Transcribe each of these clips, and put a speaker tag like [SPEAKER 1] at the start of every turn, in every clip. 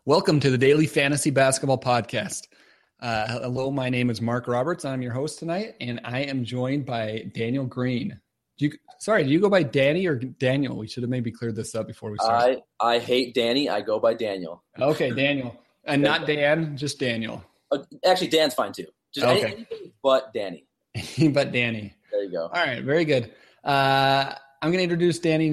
[SPEAKER 1] Welcome to the Daily Fantasy Basketball Podcast. Hello, my name is Mark Roberts. I'm your host tonight, and I am joined by Daniel Green. Do you go by Danny or Daniel? We should have maybe cleared this up before we start.
[SPEAKER 2] I hate Danny. I go by Daniel.
[SPEAKER 1] Okay, Daniel. And not Dan, just Daniel.
[SPEAKER 2] Actually, Dan's fine too. Just anything but Danny.
[SPEAKER 1] But Danny.
[SPEAKER 2] There you go.
[SPEAKER 1] All right, very good. I'm going to introduce Daniel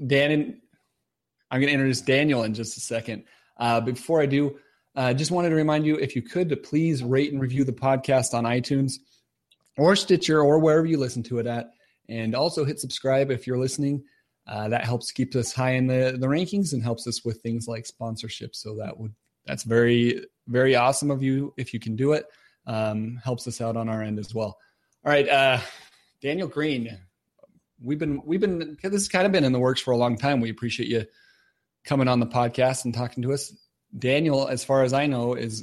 [SPEAKER 1] in just a second. Before I do, just wanted to remind you, if you could, to please rate and review the podcast on iTunes or Stitcher or wherever you listen to it at. And also hit subscribe if you're listening. That helps keep us high in the rankings and helps us with things like sponsorship. So that's very, very awesome of you if you can do it. Helps us out on our end as well. All right, Daniel Green. This has kind of been in the works for a long time. We appreciate you coming on the podcast and talking to us. Daniel, as far as I know, is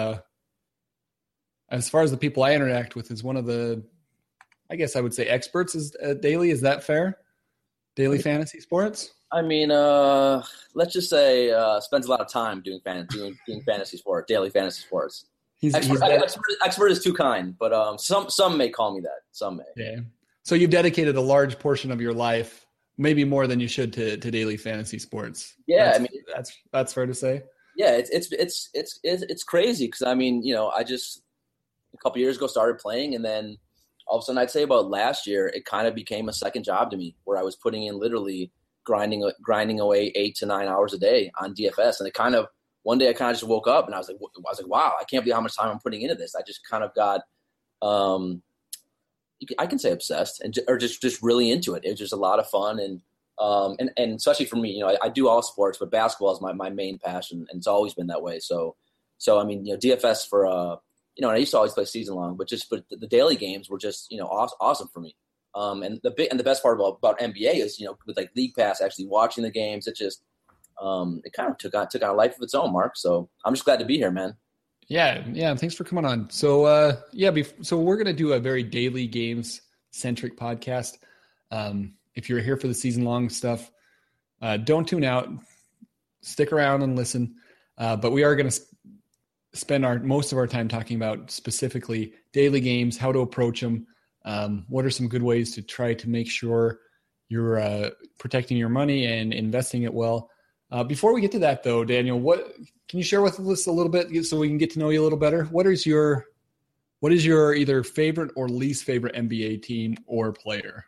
[SPEAKER 1] as far as the people I interact with, is one of the, I guess I would say, experts daily. Is that fair? Daily fantasy sports? I
[SPEAKER 2] mean, let's just say spends a lot of time doing fantasy sport, daily fantasy sports. Expert is too kind, but some may call me that. Some may.
[SPEAKER 1] Yeah. So you've dedicated a large portion of your life, maybe more than you should, to daily fantasy sports.
[SPEAKER 2] Yeah,
[SPEAKER 1] that's fair to say.
[SPEAKER 2] Yeah, it's crazy because I just a couple years ago started playing, and then all of a sudden, I'd say about last year, it kind of became a second job to me, where I was putting in literally grinding away 8 to 9 hours a day on DFS, and one day I kind of just woke up and I was like, wow, I can't believe how much time I'm putting into this. I just kind of got I can say obsessed or just really into it. It was just a lot of fun. And especially for me, I do all sports, but basketball is my main passion, and it's always been that way. So DFS for, and I used to always play season long, but the daily games were just, awesome for me. And the best part about NBA is, with like League Pass, actually watching the games, it just, it kind of took on a life of its own, Mark. So I'm just glad to be here, man.
[SPEAKER 1] Yeah. Thanks for coming on. So, so we're going to do a very daily games centric podcast. If you're here for the season long stuff, don't tune out, stick around and listen. But we are going to spend most of our time talking about specifically daily games, how to approach them. What are some good ways to try to make sure you're protecting your money and investing it well. Before we get to that, though, Daniel, what can you share with us a little bit so we can get to know you a little better? What is your either favorite or least favorite NBA team or player?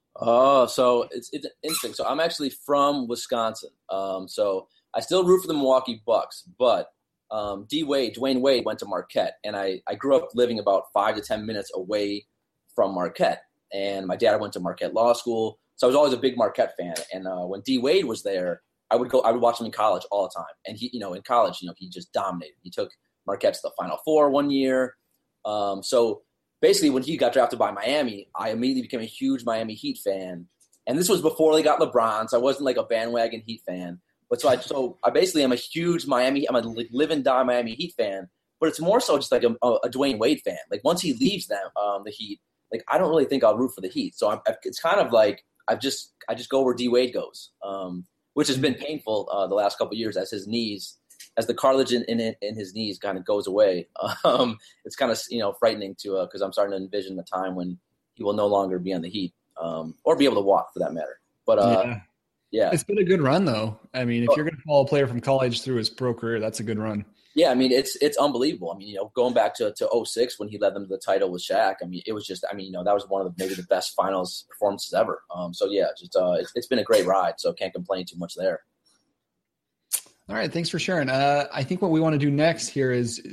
[SPEAKER 2] So it's interesting. So I'm actually from Wisconsin. So I still root for the Milwaukee Bucks, but Dwayne Wade went to Marquette, and I grew up living about 5 to 10 minutes away from Marquette, and my dad went to Marquette Law School, so I was always a big Marquette fan. And when D Wade was there, I would watch him in college all the time. And he, in college, he just dominated. He took Marquette to the Final Four one year. So basically, when he got drafted by Miami, I immediately became a huge Miami Heat fan. And this was before they got LeBron, so I wasn't like a bandwagon Heat fan. But so I basically am a huge I'm a live and die Miami Heat fan. But it's more so just like a Dwayne Wade fan. Like once he leaves them, the Heat, like I don't really think I'll root for the Heat. So it's kind of like I just go where D Wade goes. Which has been painful the last couple of years as the cartilage in his knees kind of goes away. It's kind of frightening because I'm starting to envision the time when he will no longer be on the Heat or be able to walk for that matter. But yeah,
[SPEAKER 1] it's been a good run though. I mean, if you're going to follow a player from college through his pro career, that's a good run.
[SPEAKER 2] Yeah, I mean it's unbelievable. I mean, going back to 2006 when he led them to the title with Shaq. I mean, it was just that was one of maybe the best finals performances ever. So yeah, just it's been a great ride. So can't complain too much there.
[SPEAKER 1] All right, thanks for sharing. I think what we want to do next here is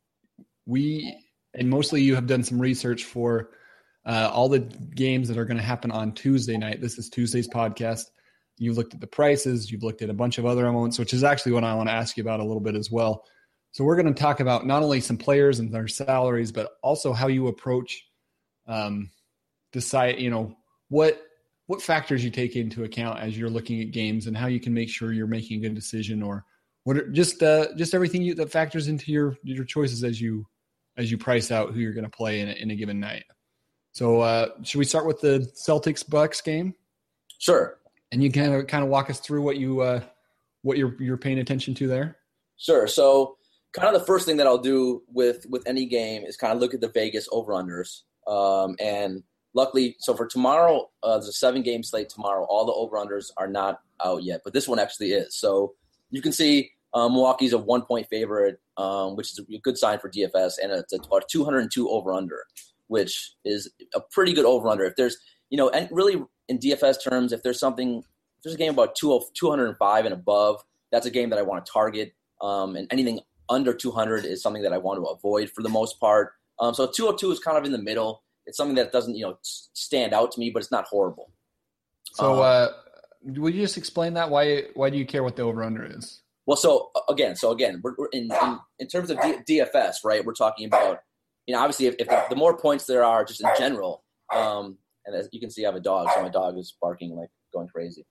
[SPEAKER 1] and mostly you have done some research for all the games that are going to happen on Tuesday night. This is Tuesday's podcast. You've looked at the prices. You've looked at a bunch of other elements, which is actually what I want to ask you about a little bit as well. So we're going to talk about not only some players and their salaries, but also how you approach, decide, what factors you take into account as you're looking at games and how you can make sure you're making a good decision, or what are, just everything that factors into your choices as you price out who you're going to play in a given night. So should we start with the Celtics-Bucks game?
[SPEAKER 2] Sure.
[SPEAKER 1] And you kind of walk us through what you're paying attention to there.
[SPEAKER 2] Sure. So kind of the first thing that I'll do with any game is kind of look at the Vegas over-unders. And luckily, so for tomorrow, there's a 7-game slate tomorrow. All the over-unders are not out yet, but this one actually is. So you can see Milwaukee's a 1-point favorite, which is a good sign for DFS, and it's a 202 over-under, which is a pretty good over-under. If there's, and really in DFS terms, if there's a game about 205 and above, that's a game that I want to target. And anything under 200 is something that I want to avoid for the most part. So 202 is kind of in the middle. It's something that doesn't, stand out to me, but it's not horrible.
[SPEAKER 1] So would you just explain that? Why do you care what the over-under is?
[SPEAKER 2] Well, so again, we're in terms of DFS, right? We're talking about, obviously if the more points there are just in general, and as you can see, I have a dog, so my dog is barking like going crazy.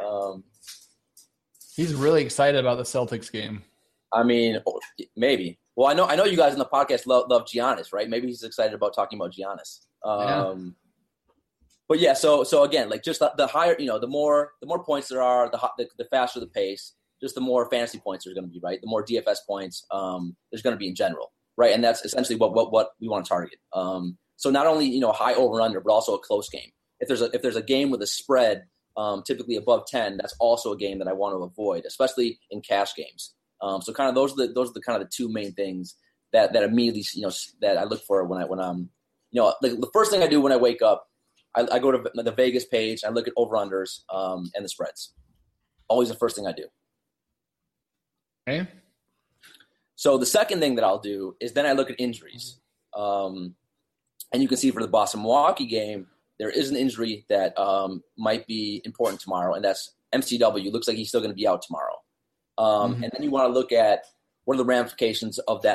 [SPEAKER 1] He's really excited about the Celtics game.
[SPEAKER 2] I mean, maybe. Well, I know you guys in the podcast love Giannis, right? Maybe he's excited about talking about Giannis.
[SPEAKER 1] Yeah.
[SPEAKER 2] But yeah, so again, like just the higher, the more points there are, the faster the pace, just the more fantasy points there's going to be, right? The more DFS points there's going to be in general, right? And that's essentially what we want to target. So not only high over and under, but also a close game. If there's a game with a spread, typically above 10, that's also a game that I want to avoid, especially in cash games. So kind of those are the kind of the two main things that immediately that I look for when I'm the first thing I do when I wake up, I go to the Vegas page, I look at over unders and the spreads. Always the first thing I do.
[SPEAKER 1] Okay.
[SPEAKER 2] So the second thing that I'll do is then I look at injuries. And you can see for the Boston-Milwaukee game, there is an injury that might be important tomorrow, and that's MCW. Looks like he's still going to be out tomorrow. And then you want to look at what are the ramifications of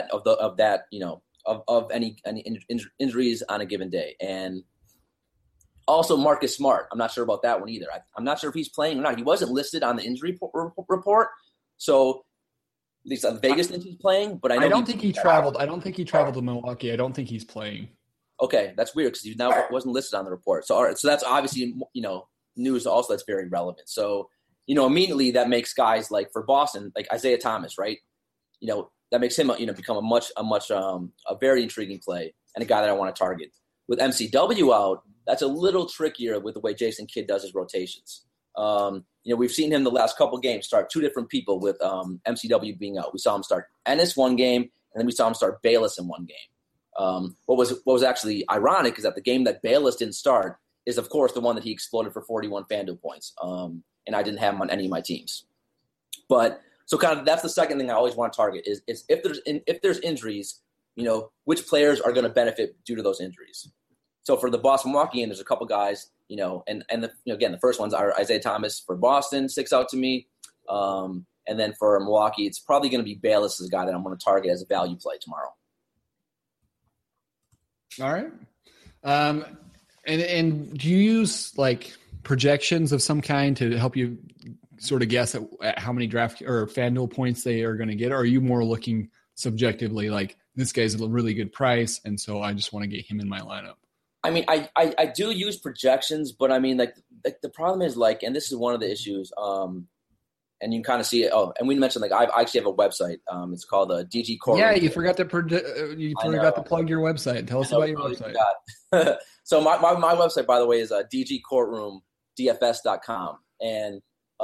[SPEAKER 2] any injuries on a given day. And also Marcus Smart. I'm not sure about that one either. I'm not sure if he's playing or not. He wasn't listed on the injury report. So at least on Vegas thinks he's playing, but I
[SPEAKER 1] don't think he traveled. I don't think he traveled to Milwaukee. I don't think he's playing.
[SPEAKER 2] Okay, that's weird because he now wasn't listed on the report. So all right, so that's obviously news also that's very relevant. So immediately that makes guys like for Boston, like Isaiah Thomas, right? That makes him become a very intriguing play and a guy that I want to target. With MCW out, that's a little trickier with the way Jason Kidd does his rotations. We've seen him the last couple games start two different people with MCW being out. We saw him start Ennis one game, and then we saw him start Bayless in one game. What was actually ironic is that the game that Bayless didn't start is, of course, the one that he exploded for 41 FanDuel points, and I didn't have him on any of my teams. But so kind of that's the second thing I always want to target is if there's injuries, which players are going to benefit due to those injuries. So for the Boston-Milwaukee game, there's a couple guys, and again, the first ones are Isaiah Thomas for Boston sticks out to me. And then for Milwaukee, it's probably going to be Bayless as a guy that I'm going to target as a value play tomorrow.
[SPEAKER 1] All right. And do you use like projections of some kind to help you sort of guess at how many draft or FanDuel points they are going to get? Or are you more looking subjectively like this guy's a really good price, and so I just want to get him in my lineup?
[SPEAKER 2] I mean, I do use projections, but I mean, like the problem is like, and this is one of the issues, and you can kind of see it. Oh, and we mentioned like I actually have a website. It's called DG Courtroom.
[SPEAKER 1] Yeah, you forgot to plug your website. Tell us about your website.
[SPEAKER 2] So my website, by the way, is dgcourtroomdfs.com, and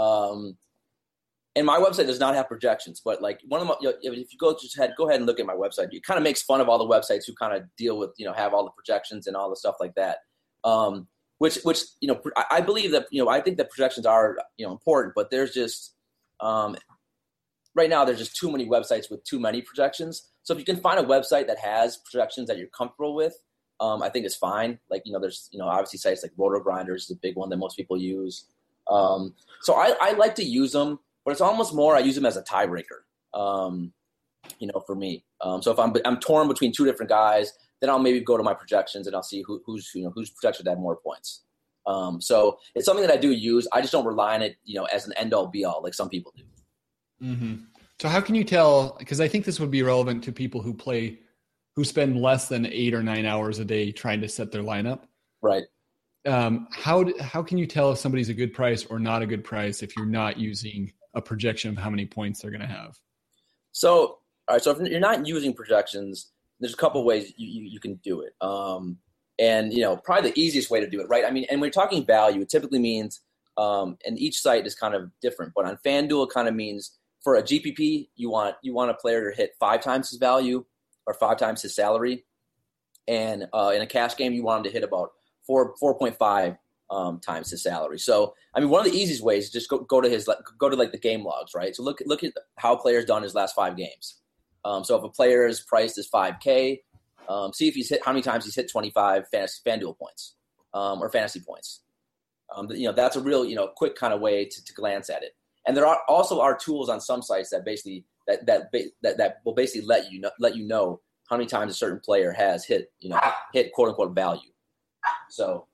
[SPEAKER 2] my website does not have projections, but like one of my, if you go ahead and look at my website, it kind of makes fun of all the websites who kind of deal with, have all the projections and all the stuff like that. Which I believe that, I think that projections are, important, but there's just, right now there's just too many websites with too many projections. So if you can find a website that has projections that you're comfortable with, I think it's fine. Like, there's, obviously sites like Roto Grinders is a big one that most people use. So I like to use them, but it's almost more I use them as a tiebreaker, for me. So if I'm torn between two different guys, then I'll maybe go to my projections and I'll see who's projected to have more points. So it's something that I do use. I just don't rely on it, as an end-all be-all like some people do.
[SPEAKER 1] Mm-hmm. So how can you tell? Because I think this would be relevant to people who spend less than 8 or 9 hours a day trying to set their lineup.
[SPEAKER 2] Right.
[SPEAKER 1] How can you tell if somebody's a good price or not a good price if you're not using a projection of how many points they're going to have?
[SPEAKER 2] So, all right. So if you're not using projections, there's a couple ways you can do it. And probably the easiest way to do it, right? I mean, and when you're talking value, it typically means, and each site is kind of different. But on FanDuel, it kind of means for a GPP, you want a player to hit 5 times his value or 5 times his salary, and in a cash game, you want him to hit about 4.5 times his salary. So, I mean, one of the easiest ways is just go to the game logs, right? So look at how a player's done his last 5 games. So if a player is priced as 5K, see if how many times he's hit 25 FanDuel points or fantasy points. That's a real quick kind of way to glance at it. And there are tools on some sites that basically that will basically let you know how many times a certain player has hit quote unquote value. So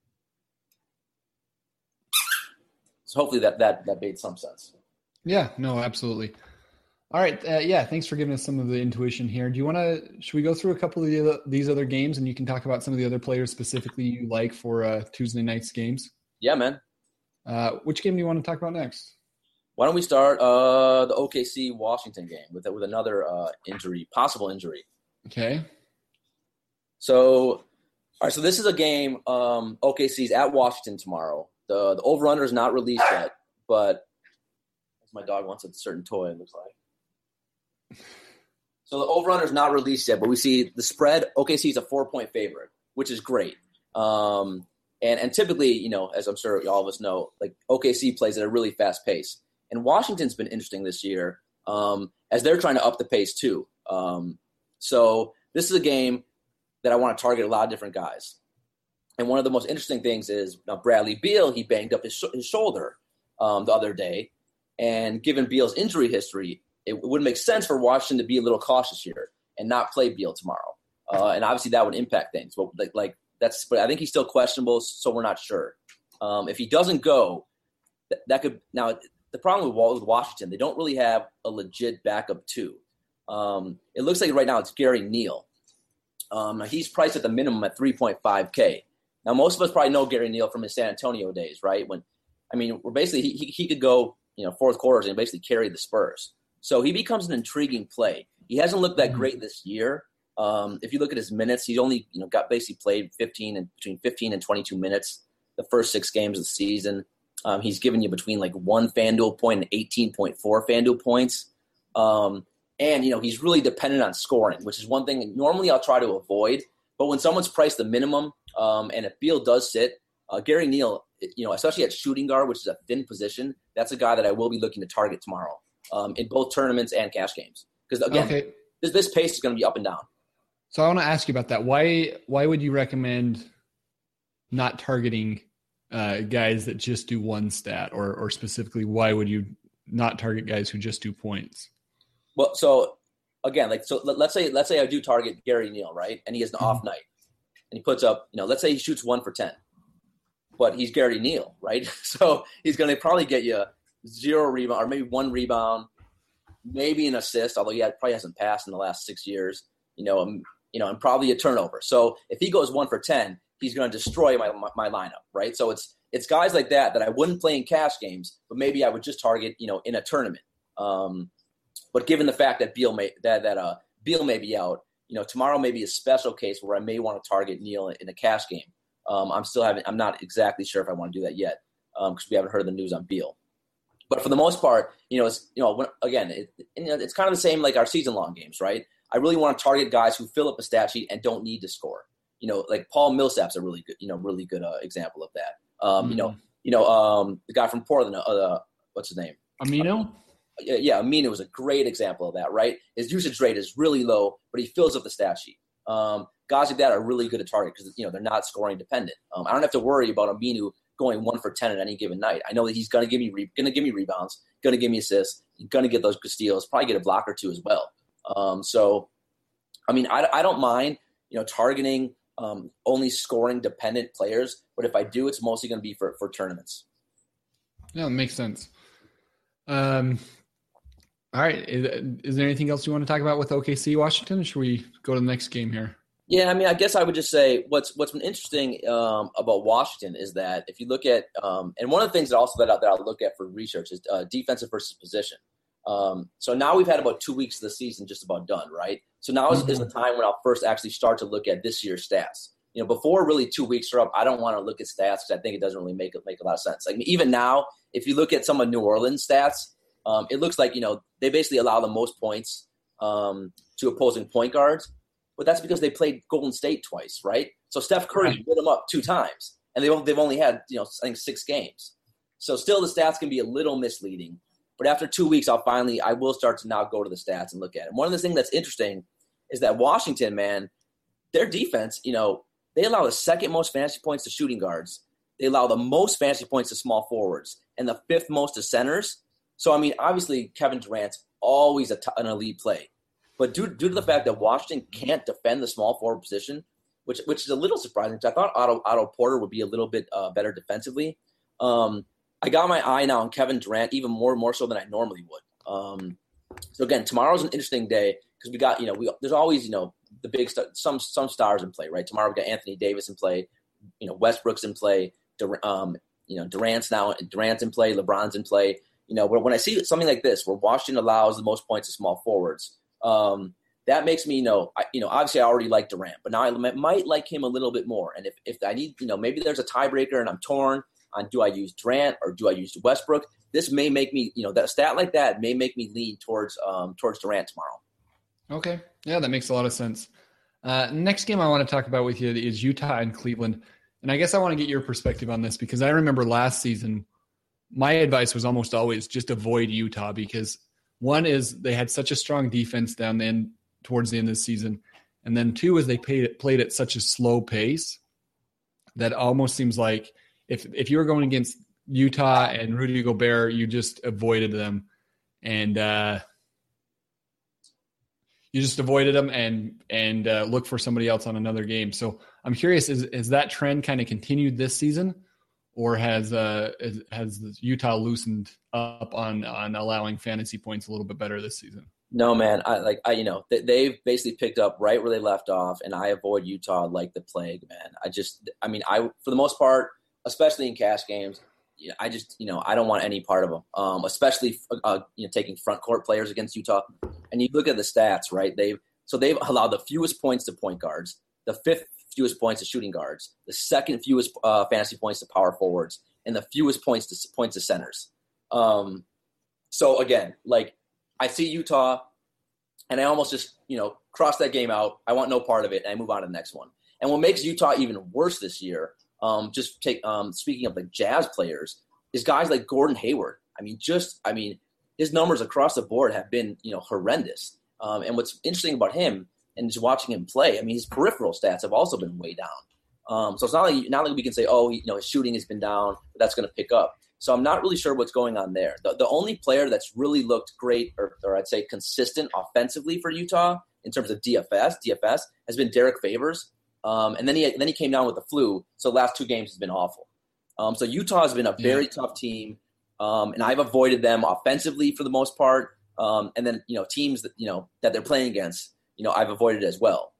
[SPEAKER 2] hopefully that made some sense.
[SPEAKER 1] Yeah, no, absolutely. All right. Thanks for giving us some of the intuition here. Should we go through a couple of these other games and you can talk about some of the other players specifically you like for Tuesday night's games?
[SPEAKER 2] Yeah, man.
[SPEAKER 1] Which game do you want to talk about next?
[SPEAKER 2] Why don't we start the OKC Washington game with another possible injury.
[SPEAKER 1] Okay.
[SPEAKER 2] So, all right. So this is a game. OKC's at Washington tomorrow. The over-under is not released yet, but my dog wants a certain toy, it looks like. So the over-under is not released yet, but we see the spread. OKC is a 4-point favorite, which is great. And typically, as I'm sure all of us know, like OKC plays at a really fast pace. And Washington's been interesting this year as they're trying to up the pace too. So this is a game that I want to target a lot of different guys. And one of the most interesting things is Bradley Beal, he banged up his shoulder the other day. And given Beal's injury history, it would make sense for Washington to be a little cautious here and not play Beal tomorrow. And obviously that would impact things. But but I think he's still questionable, so we're not sure. If he doesn't go, that could – now, the problem with Washington, they don't really have a legit backup two. It looks like right now it's Gary Neal. He's priced at the minimum at $3.5K. Now, most of us probably know Gary Neal from his San Antonio days, right? We're basically he could go fourth quarters and basically carry the Spurs. So he becomes an intriguing play. He hasn't looked that great this year. If you look at his minutes, he's only got basically played between 15 and 22 minutes the first 6 games of the season. He's given you between 1 FanDuel point and 18.4 FanDuel points. And he's really dependent on scoring, which is one thing normally I'll try to avoid. But when someone's priced the minimum, and if Beal does sit, Gary Neal, especially at shooting guard, which is a thin position, that's a guy that I will be looking to target tomorrow in both tournaments and cash games. Because, again, this pace is going to be up and down.
[SPEAKER 1] So I want to ask you about that. Why would you recommend not targeting guys that just do one stat? Or specifically, why would you not target guys who just do points?
[SPEAKER 2] Well, so, again, let's say I do target Gary Neal, right? And he has an off night. And he puts up, let's say he shoots 1 for 10. But he's Gary Neal, right? So he's going to probably get you 0 rebound or maybe 1 rebound, maybe an assist, although he probably hasn't passed in the last 6 years, and probably a turnover. So if he goes 1 for 10, he's going to destroy my lineup, right? So it's guys like that I wouldn't play in cash games, but maybe I would just target, in a tournament. But given the fact that Beal may be out, tomorrow may be a special case where I may want to target Neal in a cash game. I'm not exactly sure if I want to do that yet because we haven't heard the news on Beal. But for the most part, it's kind of the same like our season-long games, right? I really want to target guys who fill up a stat sheet and don't need to score. Like Paul Millsap's a really good example of that. The guy from Portland, what's his name?
[SPEAKER 1] Amino?
[SPEAKER 2] Yeah, Amino was a great example of that, right? His usage rate is really low, but he fills up the stat sheet. Guys like that are really good at target because they're not scoring dependent. I don't have to worry about Aminu going 1 for 10 at any given night. I know that he's going to give me rebounds, going to give me assists, going to get those good steals, probably get a block or 2 as well. I don't mind targeting only scoring dependent players, but if I do, it's mostly going to be for tournaments.
[SPEAKER 1] Yeah, it makes sense. All right. Is there anything else you want to talk about with OKC Washington? Or should we go to the next game here?
[SPEAKER 2] Yeah, I guess I would just say what's been interesting about Washington is that if you look at and one of the things that I'll look at for research is defensive versus position. So now we've had about 2 weeks of the season just about done, right? So now is the time when I'll first actually start to look at this year's stats. Before really 2 weeks are up, I don't want to look at stats because I think it doesn't really make a lot of sense. Like even now, if you look at some of New Orleans stats, it looks like, they basically allow the most points to opposing point guards, but that's because they played Golden State twice, right? So Steph Curry lit them up 2 times, and they've only had, I think 6 games. So still the stats can be a little misleading. But after 2 weeks, I will start to now go to the stats and look at it. One of the things that's interesting is that Washington, man, their defense, they allow the second most fantasy points to shooting guards. They allow the most fantasy points to small forwards and the 5th most to centers. So, obviously Kevin Durant's always an elite play. But due to the fact that Washington can't defend the small forward position, which is a little surprising because I thought Otto Porter would be a little bit better defensively. I got my eye now on Kevin Durant even more so than I normally would. So again, tomorrow's an interesting day because we got there's always the big some stars in play, right? Tomorrow we got Anthony Davis in play, Westbrook's in play, Durant's in play, LeBron's in play. When I see something like this where Washington allows the most points to small forwards, that makes me obviously I already like Durant, but now I might like him a little bit more. And if I need, maybe there's a tiebreaker and I'm torn on do I use Durant or do I use Westbrook, this may make me, that stat like that may make me lean towards Durant tomorrow.
[SPEAKER 1] Okay. Yeah, that makes a lot of sense. Next game I want to talk about with you is Utah and Cleveland. And I guess I want to get your perspective on this because I remember last season, my advice was almost always just avoid Utah because one is they had such a strong defense towards the end of the season. And then 2 is they played at such a slow pace that almost seems like if you were going against Utah and Rudy Gobert, you just avoided them and look for somebody else on another game. So I'm curious, has that trend kind of continued this season? Or has Utah loosened up on allowing fantasy points a little bit better this season?
[SPEAKER 2] No, man. They've basically picked up right where they left off, and I avoid Utah like the plague, man. For the most part, especially in cash games, I don't want any part of them. Especially taking front court players against Utah, and you look at the stats, right? They've allowed the fewest points to point guards, the 5th fewest points to shooting guards, the 2nd fewest fantasy points to power forwards, and the fewest points to centers. So again, I see Utah, and I almost just cross that game out. I want no part of it, and I move on to the next one. And what makes Utah even worse this year, speaking of the Jazz players, is guys like Gordon Hayward. His numbers across the board have been horrendous. And what's interesting about him, and just watching him play, his peripheral stats have also been way down. So it's not like we can say, his shooting has been down, but that's going to pick up. So I'm not really sure what's going on there. The only player that's really looked great, or I'd say consistent offensively for Utah in terms of DFS has been Derek Favors. And then he came down with the flu. So the last 2 games has been awful. So Utah has been a very tough team. And I've avoided them offensively for the most part. And then, teams that they're playing against, I've avoided as well.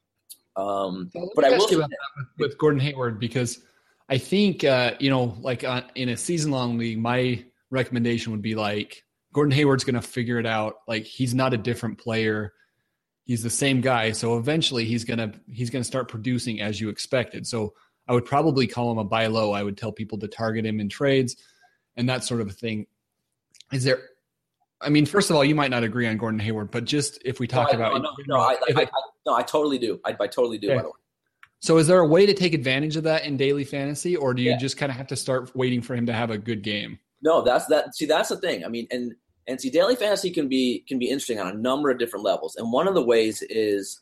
[SPEAKER 1] But I will about that with Gordon Hayward because I think, in a season-long league, my recommendation would be Gordon Hayward's going to figure it out. He's not a different player. He's the same guy. So eventually he's going to start producing as you expected. So I would probably call him a buy low. I would tell people to target him in trades and that sort of a thing. First of all, you might not agree on Gordon Hayward, but just if we talk about
[SPEAKER 2] I totally do. I totally do.
[SPEAKER 1] Okay.
[SPEAKER 2] By the way.
[SPEAKER 1] So is there a way to take advantage of that in daily fantasy, or do you just kind of have to start waiting for him to have a good game?
[SPEAKER 2] No, that's the thing. And daily fantasy can be interesting on a number of different levels. And one of the ways is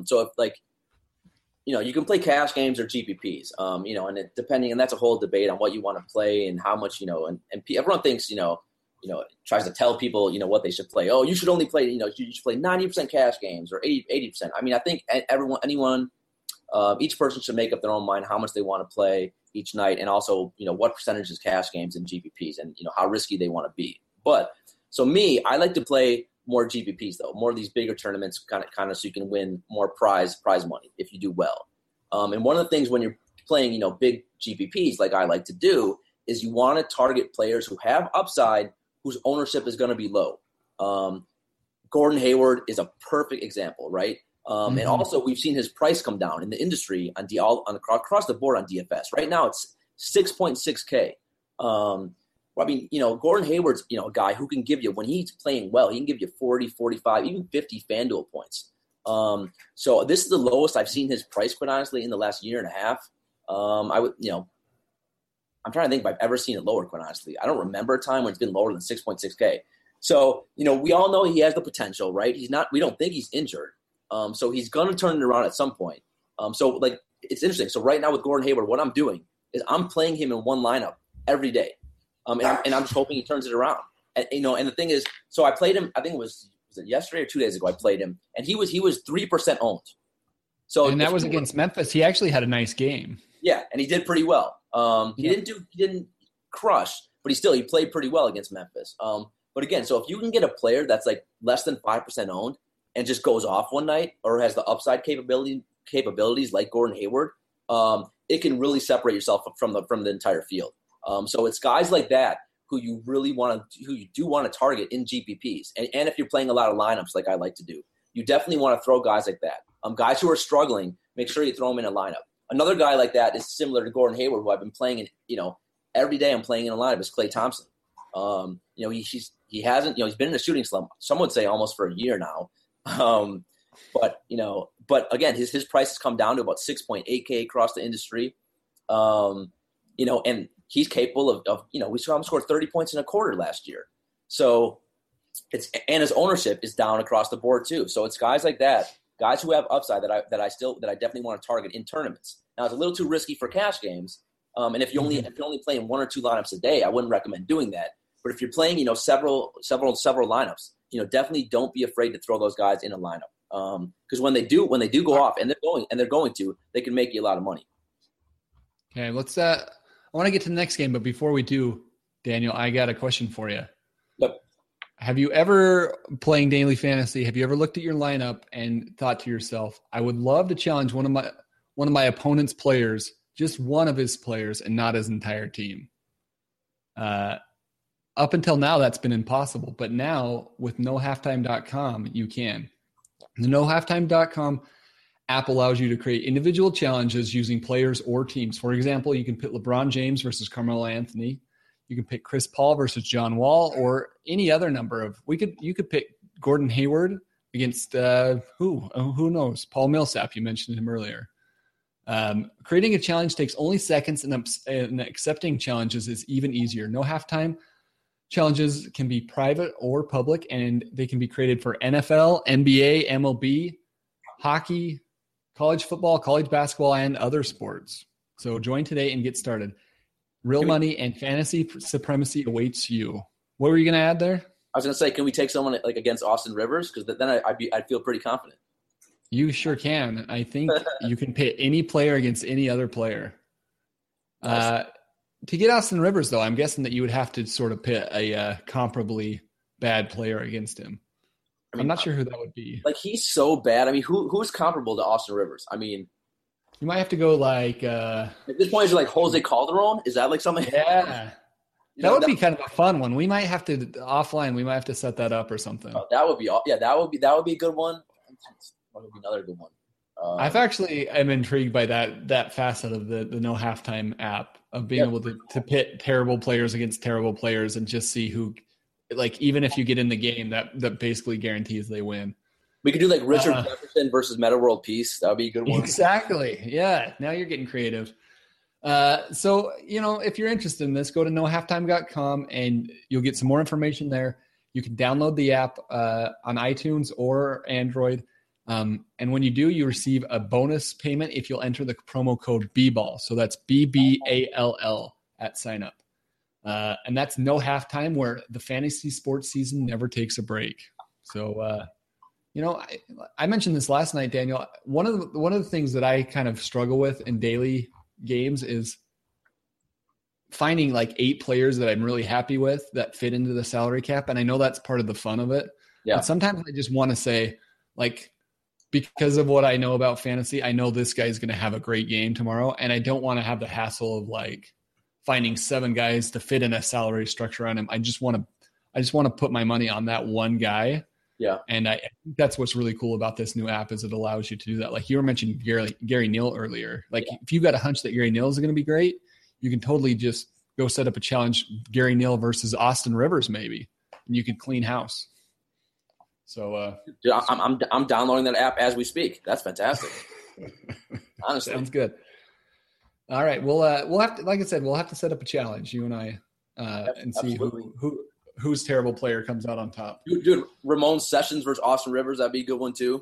[SPEAKER 2] you can play cash games or GPPs. And it depending, and that's a whole debate on what you want to play and how much, and everyone thinks, tries to tell people, what they should play. Oh, you should only play, you should play 90% cash games or 80%. I think anyone, each person should make up their own mind how much they want to play each night, and also, what percentage is cash games and GPPs, and how risky they want to be. But so I like to play more GPPs though, more of these bigger tournaments, kind of, so you can win more prize money if you do well. And one of the things when you're playing, big GPPs, like I like to do, is you want to target players who have upside, whose ownership is going to be low. Gordon Hayward is a perfect example, right? And also we've seen his price come down in the industry across the board on DFS. Right now it's 6.6K. I mean, Gordon Hayward's, a guy who can give you, when he's playing well, he can give you 40, 45, even 50 FanDuel points. So this is the lowest I've seen his price, quite honestly, in the last year and a half. I'm trying to think if I've ever seen it lower, quite honestly. I don't remember a time when it's been lower than 6.6K. So, we all know he has the potential, right? We don't think he's injured. So he's going to turn it around at some point. So it's interesting. So right now with Gordon Hayward, what I'm doing is I'm playing him in one lineup every day. And I'm just hoping he turns it around. And, and the thing is, so I played him, I think was it yesterday or 2 days ago I played him, and he was 3% owned. So
[SPEAKER 1] and that was against Memphis. He actually had a nice game.
[SPEAKER 2] Yeah, and he did pretty well. He didn't crush, but he played pretty well against Memphis. But again, so if you can get a player that's like less than 5% owned and just goes off one night, or has the upside capabilities like Gordon Hayward, it can really separate yourself from the entire field. So it's guys like that who you do want to target in GPPs. And if you're playing a lot of lineups like I like to do, you definitely want to throw guys like that. Guys who are struggling, make sure you throw them in a lineup. Another guy like that is similar to Gordon Hayward, who I've been playing in, every day I'm playing in a lineup, is Klay Thompson. He's been in a shooting slump, some would say almost for a year now. But again, his price has come down to about 6.8K across the industry. And he's capable of we saw him score 30 points in a quarter last year. So and his ownership is down across the board too. So it's guys like that, guys who have upside that I definitely want to target in tournaments. Now it's a little too risky for cash games. And if you're only playing one or two lineups a day, I wouldn't recommend doing that. But if you're playing, several lineups, definitely don't be afraid to throw those guys in a lineup. Because when they do go off, and they're going to, they can make you a lot of money.
[SPEAKER 1] Okay, let's I want to get to the next game, but before we do, Daniel, I got a question for you.
[SPEAKER 2] Yep.
[SPEAKER 1] Have you ever, playing daily fantasy, have you ever looked at your lineup and thought to yourself, I would love to challenge one of my opponent's players, just one of his players, and not his entire team? Up until now, that's been impossible. But now, with nohalftime.com, you can. The nohalftime.com app allows you to create individual challenges using players or teams. For example, you can pit LeBron James versus Carmelo Anthony. You can pick Chris Paul versus John Wall, or any other number of. You could pick Gordon Hayward against who knows? Paul Millsap. You mentioned him earlier. Creating a challenge takes only seconds, and accepting challenges is even easier. No halftime challenges can be private or public, and they can be created for NFL, NBA, MLB, hockey, college football, college basketball, and other sports. So join today and get started. Real money and fantasy supremacy awaits you. What were you going to add there?
[SPEAKER 2] I was going to say, can we take someone like against Austin Rivers? Because then I'd feel pretty confident.
[SPEAKER 1] You sure can. I think you can pit any player against any other player. Nice. To get Austin Rivers, though, I'm guessing that you would have to sort of pit a comparably bad player against him. I'm not sure who that would be.
[SPEAKER 2] Like, he's so bad. I mean, who's comparable to Austin Rivers? I mean,
[SPEAKER 1] you might have to go like
[SPEAKER 2] at this point, is it like Jose Calderon? Is that like something?
[SPEAKER 1] Yeah. That would be kind of a fun one. We might have to offline. We might have to set that up or something.
[SPEAKER 2] Oh, that would be a good one. What would be another good one?
[SPEAKER 1] I've actually am intrigued by that facet of the No Halftime app of being able to pit terrible players against terrible players and just see who, like, even if you get in the game, that basically guarantees they win.
[SPEAKER 2] We could do like Richard Jefferson versus Meta World Peace. That would be a good one.
[SPEAKER 1] Exactly. Yeah. Now you're getting creative. So, if you're interested in this, go to nohalftime.com and you'll get some more information there. You can download the app on iTunes or Android. And when you do, you receive a bonus payment if you'll enter the promo code BBALL. So that's BBALL at sign up. And that's No Halftime, where the fantasy sports season never takes a break. So, I mentioned this last night, Daniel. One of the things that I kind of struggle with in daily games is finding like 8 players that I'm really happy with that fit into the salary cap. And I know that's part of the fun of it. Yeah. But sometimes I just want to say, like, because of what I know about fantasy, I know this guy's going to have a great game tomorrow. And I don't want to have the hassle of like finding 7 guys to fit in a salary structure on him. I I just want to put my money on that one guy.
[SPEAKER 2] Yeah.
[SPEAKER 1] And I think that's what's really cool about this new app is it allows you to do that. Like you were mentioning Gary Neal earlier. Like if you've got a hunch that Gary Neal is going to be great, you can totally just go set up a challenge, Gary Neal versus Austin Rivers maybe, and you could clean house. So
[SPEAKER 2] dude, I'm downloading that app as we speak. That's fantastic. Honestly.
[SPEAKER 1] Sounds good. All right. We'll have to, like I said, we'll have to set up a challenge, you and I, and see whose terrible player comes out on top.
[SPEAKER 2] Dude, Ramon Sessions versus Austin Rivers, that'd be a good one too.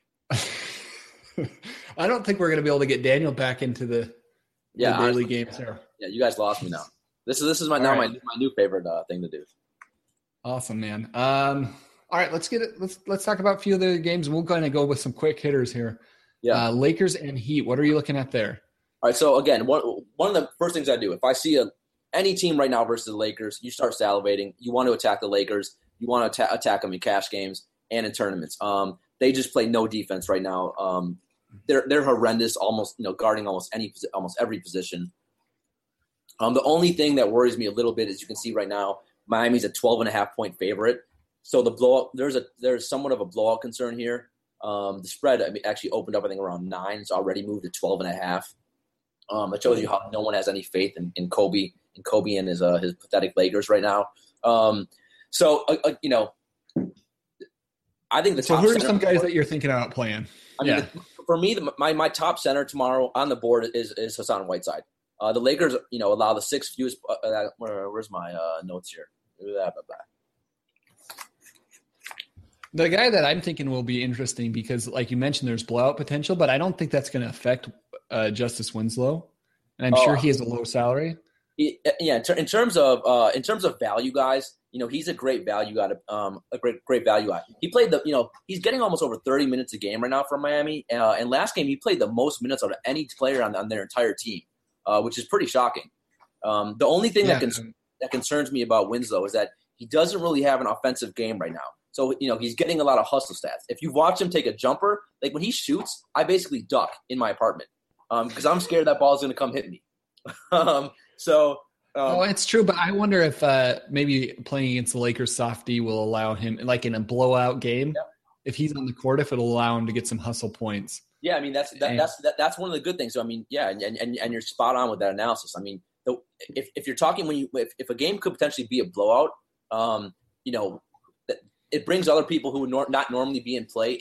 [SPEAKER 1] I don't think we're going to be able to get Daniel back into the daily games here.
[SPEAKER 2] Yeah, you guys lost me now. This is my new favorite thing to do.
[SPEAKER 1] Awesome, man. All right, let's talk about a few of the games. We'll kind of go with some quick hitters here.
[SPEAKER 2] Yeah.
[SPEAKER 1] Lakers and Heat. What are you looking at there?
[SPEAKER 2] All right, so again, one of the first things I do, if I see any team right now versus the Lakers, you start salivating. You want to attack the Lakers. You want to attack them in cash games and in tournaments. They just play no defense right now. They're horrendous, almost guarding almost every position. The only thing that worries me a little bit is you can see right now Miami's a 12.5-point favorite. So the blowout, there's somewhat of a blowout concern here. The spread actually opened up, I think, around 9. It's already moved to 12.5. That shows you how no one has any faith in Kobe and his pathetic Lakers right now. I think the top.
[SPEAKER 1] So who are some guys that you're thinking about playing?
[SPEAKER 2] For me, my top center tomorrow on the board is Hassan Whiteside. The Lakers, allow the 6th fewest. Where's my notes here?
[SPEAKER 1] The guy that I'm thinking will be interesting because, like you mentioned, there's blowout potential, but I don't think that's going to affect Justice Winslow, and I'm sure he has a low salary.
[SPEAKER 2] In terms of value guys, he's a great value guy. Great value guy. He played he's getting almost over 30 minutes a game right now for Miami, and last game he played the most minutes out of any player on their entire team, which is pretty shocking. The only thing that concerns me about Winslow is that he doesn't really have an offensive game right now. So, he's getting a lot of hustle stats. If you watch him take a jumper, like when he shoots, I basically duck in my apartment because I'm scared that ball is going to come hit me.
[SPEAKER 1] It's true, but I wonder if maybe playing against the Lakers softy will allow him, like in a blowout game, if he's on the court, if it'll allow him to get some hustle points.
[SPEAKER 2] Yeah, I mean that's one of the good things. So I mean, yeah, and you're spot on with that analysis. I mean, if you're talking if a game could potentially be a blowout, it brings other people who would not normally be in play,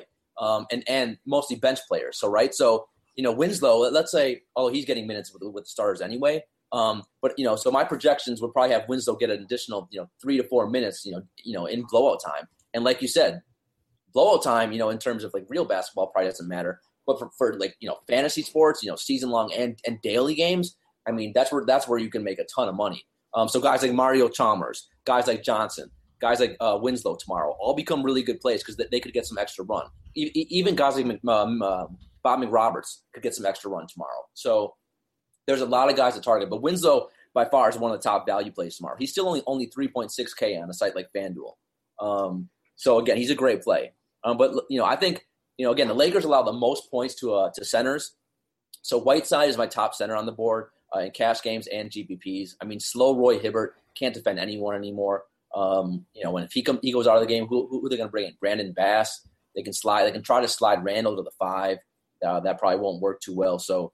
[SPEAKER 2] and mostly bench players. So right, so Winslow, let's say, he's getting minutes with the starters anyway. So my projections would probably have Winslow get an additional 3 to 4 minutes in blowout time. And like you said, blowout time in terms of like real basketball probably doesn't matter. But for fantasy sports, season long and daily games, I mean that's where you can make a ton of money. So guys like Mario Chalmers, guys like Johnson, guys like Winslow tomorrow all become really good plays because they could get some extra run. Even guys like Bob McRoberts could get some extra run tomorrow. So there's a lot of guys to target, but Winslow by far is one of the top value plays tomorrow. He's still only 3.6K on a site like FanDuel. So again, he's a great play. But I think again the Lakers allow the most points to centers. So Whiteside is my top center on the board in cash games and GPPs. I mean, slow Roy Hibbert can't defend anyone anymore. If he goes out of the game, who are they going to bring in? Brandon Bass. They can try to slide Randall to the 5. That probably won't work too well. So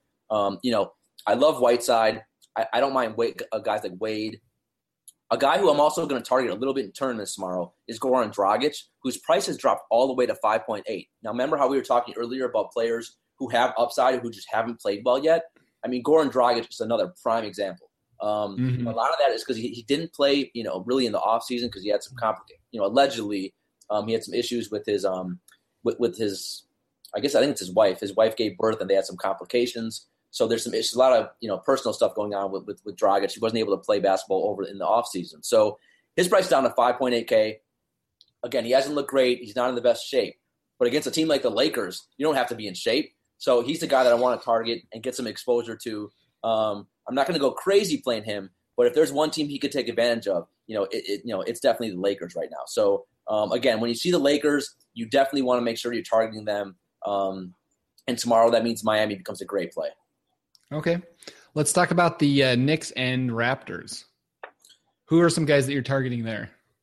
[SPEAKER 2] I love Whiteside. I don't mind guys like Wade. A guy who I'm also going to target a little bit in tournaments tomorrow is Goran Dragic, whose price has dropped all the way to 5.8. Now, remember how we were talking earlier about players who have upside who just haven't played well yet? I mean, Goran Dragic is another prime example. A lot of that is because he didn't play, really in the offseason because he had some allegedly he had some issues with his with his, I think it's his wife. His wife gave birth and they had some complications. So there's a lot of personal stuff going on with Dragic. He wasn't able to play basketball over in the offseason. So his price is down to 5.8K. Again, he hasn't looked great. He's not in the best shape. But against a team like the Lakers, you don't have to be in shape. So he's the guy that I want to target and get some exposure to. I'm not going to go crazy playing him, but if there's one team he could take advantage of, it's definitely the Lakers right now. So again, when you see the Lakers, you definitely want to make sure you're targeting them. And tomorrow, that means Miami becomes a great play.
[SPEAKER 1] Okay. Let's talk about the Knicks and Raptors. Who are some guys that you're targeting there?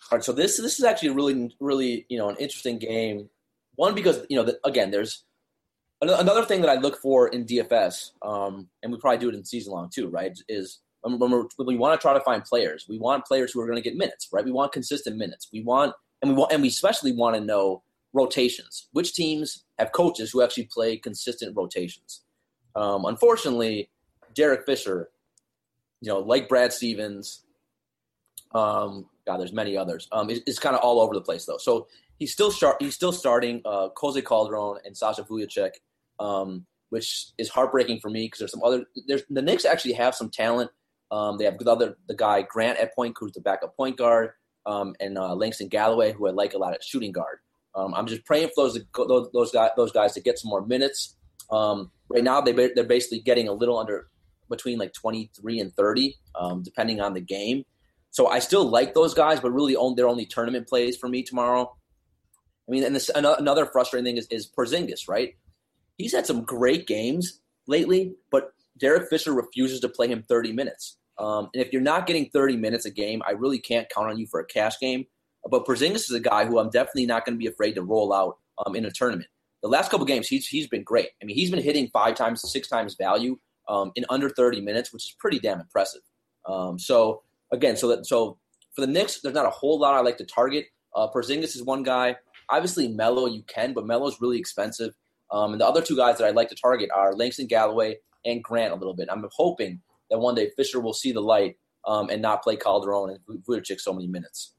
[SPEAKER 2] All right, so this is actually a really an interesting game. One, because again, there's another thing that I look for in DFS, and we probably do it in season long too, right? Is when we want to try to find players, we want players who are going to get minutes, right? We want consistent minutes. We especially want to know rotations. Which teams have coaches who actually play consistent rotations? Unfortunately, Derek Fisher, like Brad Stevens, there's many others. Is kind of all over the place though. So he's still starting Jose Calderon and Sasha Vujacic, which is heartbreaking for me because the Knicks actually have some talent. They have the guy Grant at point, who's the backup point guard, and Langston Galloway, who I like a lot at shooting guard. I'm just praying for those guys to get some more minutes. Right now, they're basically getting a little under between like 23 and 30, depending on the game. So I still like those guys, but really they're only tournament plays for me tomorrow. I mean, and another frustrating thing is Porzingis, right? He's had some great games lately, but Derek Fisher refuses to play him 30 minutes. And if you're not getting 30 minutes a game, I really can't count on you for a cash game. But Porzingis is a guy who I'm definitely not going to be afraid to roll out in a tournament. The last couple games, he's been great. I mean, he's been hitting 5 times, 6 times value in under 30 minutes, which is pretty damn impressive. So for the Knicks, there's not a whole lot I like to target. Porzingis is one guy. Obviously, Melo you can, but Melo's really expensive. And the other 2 guys that I'd like to target are Langston Galloway and Grant a little bit. I'm hoping that one day Fisher will see the light and not play Calderon and Vujacic so many minutes.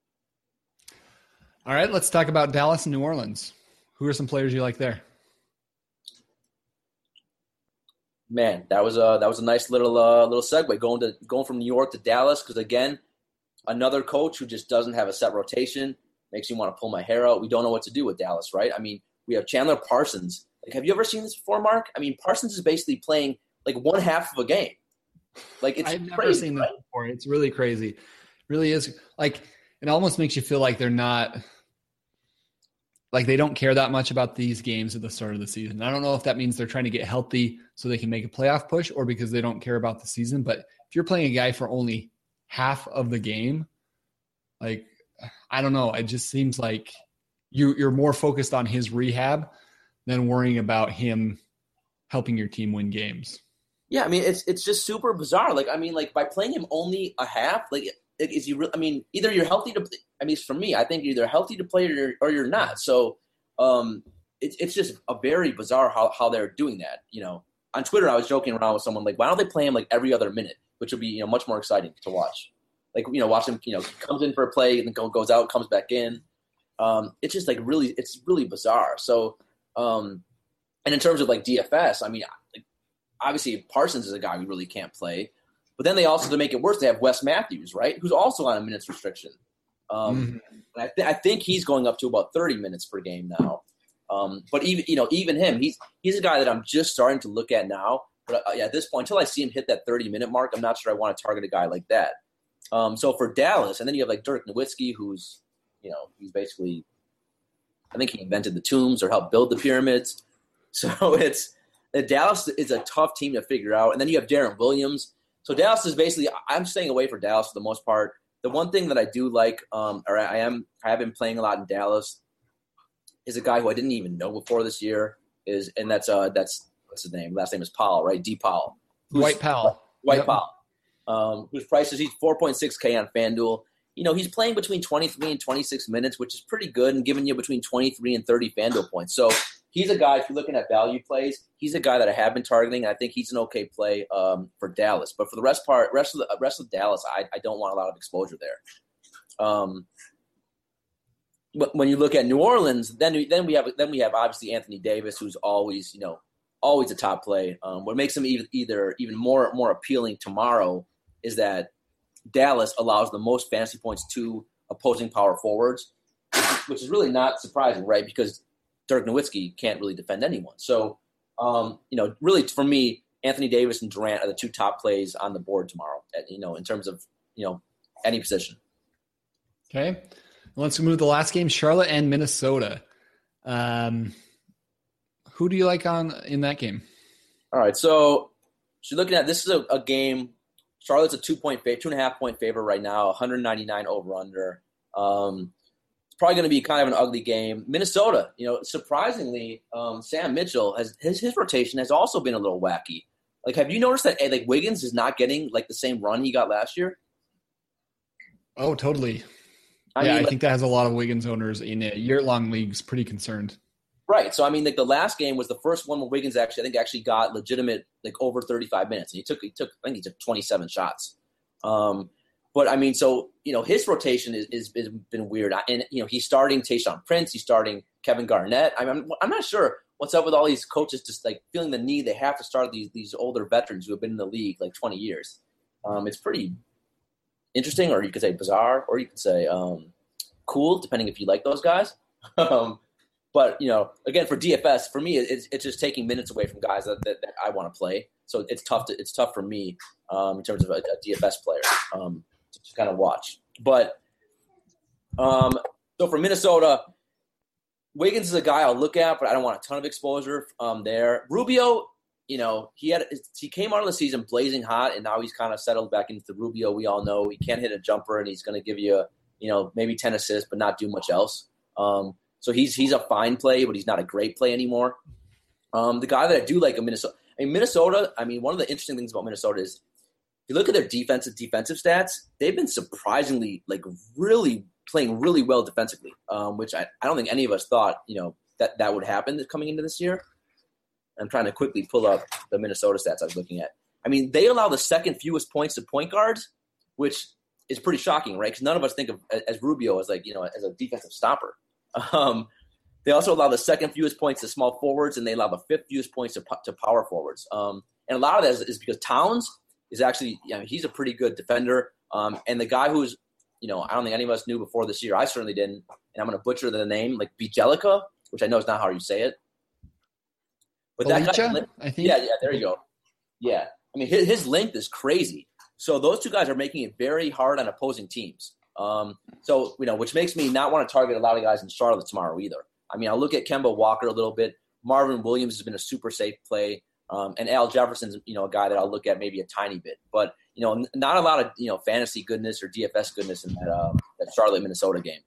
[SPEAKER 1] All right, let's talk about Dallas and New Orleans. Who are some players you like there?
[SPEAKER 2] Man, that was a nice little segue going from New York to Dallas, because again, another coach who just doesn't have a set rotation makes me want to pull my hair out. We don't know what to do with Dallas, right? I mean, we have Chandler Parsons. Like, have you ever seen this before, Mark? I mean, Parsons is basically playing like one half of a game. Like, it's
[SPEAKER 1] I've
[SPEAKER 2] crazy,
[SPEAKER 1] never seen
[SPEAKER 2] right?
[SPEAKER 1] this before. It's really crazy. It really is. Like, it almost makes you feel like they're not – like they don't care that much about these games at the start of the season. I don't know if that means they're trying to get healthy so they can make a playoff push, or because they don't care about the season. But if you're playing a guy for only half of the game, like, I don't know. It just seems like you're more focused on his rehab than worrying about him helping your team win games.
[SPEAKER 2] Yeah, I mean, it's just super bizarre. Like, I mean, like, by playing him only a half, like, is you? I mean, either you're healthy to. I mean, for me, I think you're either healthy to play or you're not. So, it's just a very bizarre how they're doing that. On Twitter, I was joking around with someone like, why don't they play him like every other minute, which would be much more exciting to watch. Like, watch him. Comes in for a play and then goes out, comes back in. It's just like it's really bizarre. So, and in terms of like DFS, I mean, obviously Parsons is a guy we really can't play. But then they also, to make it worse, they have Wes Matthews, right, who's also on a minutes restriction. And I think he's going up to about 30 minutes per game now. But even him, he's a guy that I'm just starting to look at now. But at this point, until I see him hit that 30-minute mark, I'm not sure I want to target a guy like that. So for Dallas, and then you have like Dirk Nowitzki, who's he's basically, I think he invented the tombs or helped build the pyramids. So Dallas is a tough team to figure out. And then you have Darren Williams. So Dallas is basically, I'm staying away for Dallas for the most part. The one thing that I do like, or I have been playing a lot in Dallas, is a guy who I didn't even know before this year. That's what's his name? Last name is Powell, right? D. Powell.
[SPEAKER 1] Dwight Powell.
[SPEAKER 2] Powell. Whose price is he's 4.6K on FanDuel. He's playing between 23 and 26 minutes, which is pretty good, and giving you between 23 and 30 FanDuel points. So he's a guy, if you're looking at value plays, he's a guy that I have been targeting, and I think he's an okay play for Dallas. But for the rest of Dallas, I don't want a lot of exposure there. But when you look at New Orleans, then we have obviously Anthony Davis, who's always a top play. What makes him even more appealing tomorrow is that Dallas allows the most fantasy points to opposing power forwards, which is really not surprising, right? Because Dirk Nowitzki can't really defend anyone. So, really for me, Anthony Davis and Durant are the 2 top plays on the board tomorrow, in terms of, any position.
[SPEAKER 1] Okay. Let's move to the last game, Charlotte and Minnesota. Who do you like in that game?
[SPEAKER 2] All right. So you're looking at, this is a game. Charlotte's a 2.5 point favorite right now, 199 over under. It's probably going to be kind of an ugly game. Minnesota, surprisingly, Sam Mitchell his rotation has also been a little wacky. Like, have you noticed that like Wiggins is not getting like the same run he got last year?
[SPEAKER 1] Oh, totally. I think that has a lot of Wiggins owners in year-long leagues pretty concerned.
[SPEAKER 2] Right. So, I mean, like the last game was the first one where Wiggins actually got legitimate, like over 35 minutes. And I think he took 27 shots. But I mean, so, his rotation is been weird. And, he's starting Tayshaun Prince. He's starting Kevin Garnett. I'm not sure what's up with all these coaches just like feeling the need. They have to start these older veterans who have been in the league like 20 years. It's pretty interesting, or you could say bizarre, or you could say cool, depending if you like those guys. But, again, for DFS, for me, it's just taking minutes away from guys that I want to play. So it's tough for me in terms of a DFS player to just kind of watch. But so for Minnesota, Wiggins is a guy I'll look at, but I don't want a ton of exposure there. Rubio, he came out of the season blazing hot, and now he's kind of settled back into the Rubio we all know. He can't hit a jumper, and he's going to give you, maybe 10 assists, but not do much else. So he's a fine play, but he's not a great play anymore. The guy that I do like in Minnesota, one of the interesting things about Minnesota is if you look at their defensive stats, they've been surprisingly like really playing really well defensively, which I don't think any of us thought, that would happen coming into this year. I'm trying to quickly pull up the Minnesota stats I was looking at. They allow the second fewest points to point guards, which is pretty shocking, right? Because none of us think of as Rubio as as a defensive stopper. They also allow the second fewest points to small forwards, and they allow the fifth fewest points to power forwards. And a lot of that is because Towns is actually, he's a pretty good defender. And the guy who's, I don't think any of us knew before this year, I certainly didn't, and I'm going to butcher the name, like Bjelica, which I know is not how you say it. But that guy,
[SPEAKER 1] I think.
[SPEAKER 2] Yeah, there you go. Yeah. His length is crazy. So those two guys are making it very hard on opposing teams. Which makes me not want to target a lot of guys in Charlotte tomorrow either. I'll look at Kemba Walker a little bit. Marvin Williams has been a super safe play. And Al Jefferson's, a guy that I'll look at maybe a tiny bit. But, not a lot of, fantasy goodness or DFS goodness in that Charlotte-Minnesota game.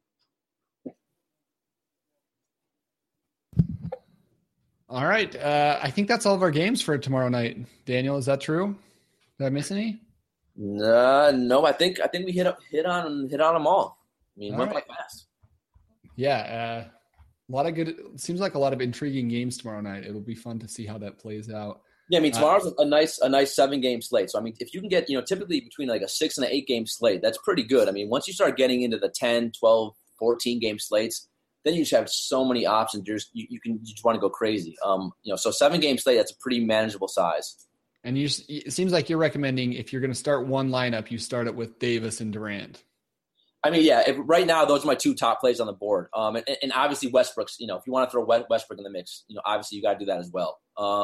[SPEAKER 1] All right. I think that's all of our games for tomorrow night. Daniel, is that true? Did I miss any?
[SPEAKER 2] No, I think we hit on them all. Went by fast.
[SPEAKER 1] Yeah, a lot of good. It seems like a lot of intriguing games tomorrow night. It'll be fun to see how that plays out. Yeah,
[SPEAKER 2] tomorrow's a nice 7-game slate. So if you can get typically between like a 6 and an 8 game slate, that's pretty good. Once you start getting into the 10, 12, 14 game slates, then you just have so many options. You just want to go crazy. So 7-game slate, that's a pretty manageable size.
[SPEAKER 1] And it seems like you're recommending if you're going to start one lineup, you start it with Davis and Durant.
[SPEAKER 2] Right now, those are my 2 top plays on the board. And obviously Westbrook's, if you want to throw Westbrook in the mix, obviously you got to do that as well.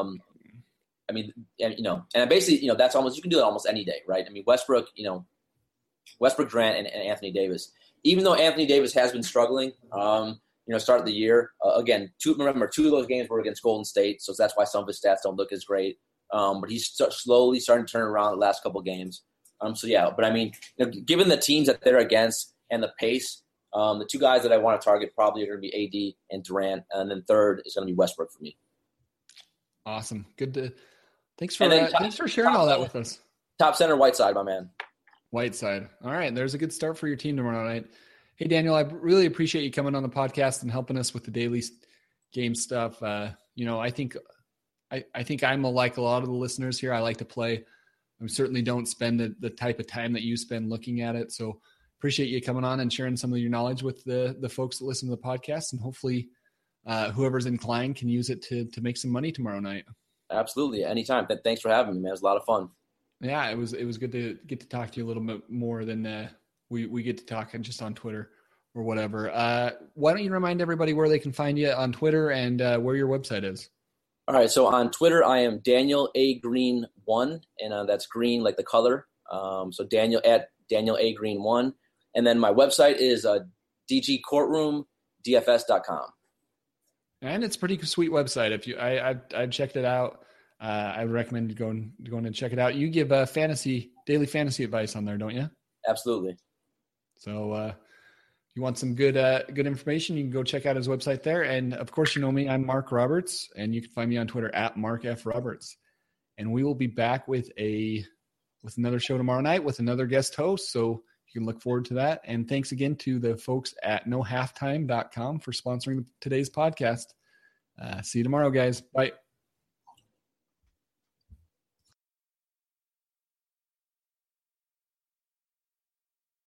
[SPEAKER 2] And basically, that's almost, you can do that almost any day, right? Westbrook, Westbrook, Durant, and Anthony Davis. Even though Anthony Davis has been struggling, start of the year, again, 2 of those games were against Golden State, so that's why some of his stats don't look as great. But he's slowly starting to turn around the last couple of games. Given the teams that they're against and the pace, the 2 guys that I want to target probably are going to be AD and Durant, and then third is going to be Westbrook for me.
[SPEAKER 1] Awesome. Thanks for sharing all that with us.
[SPEAKER 2] Top center, Whiteside, my man.
[SPEAKER 1] Whiteside. All right. There's a good start for your team tomorrow night. Hey, Daniel, I really appreciate you coming on the podcast and helping us with the daily game stuff. I think I'm like a lot of the listeners here. I like to play. I certainly don't spend the type of time that you spend looking at it. So appreciate you coming on and sharing some of your knowledge with the folks that listen to the podcast, and hopefully whoever's inclined can use it to make some money tomorrow night.
[SPEAKER 2] Absolutely. Anytime. Thanks for having me, man. It was a lot of fun.
[SPEAKER 1] Yeah, it was good to get to talk to you a little bit more than we get to talk just on Twitter or whatever. Why don't you remind everybody where they can find you on Twitter and where your website is?
[SPEAKER 2] All right. So on Twitter, I am Daniel A. Green 1, and that's green like the color. So Daniel A. Green 1. And then my website is dgcourtroomdfs.com.
[SPEAKER 1] And it's a pretty sweet website. If I've checked it out. I would recommend going and check it out. You give daily fantasy advice on there, don't you?
[SPEAKER 2] Absolutely.
[SPEAKER 1] So you want some good information, you can go check out his website there. And of course, you know me, I'm Mark Roberts, and you can find me on Twitter at Mark F. Roberts. And we will be back with another show tomorrow night with another guest host. So you can look forward to that. And thanks again to the folks at nohalftime.com for sponsoring today's podcast. See you tomorrow, guys. Bye.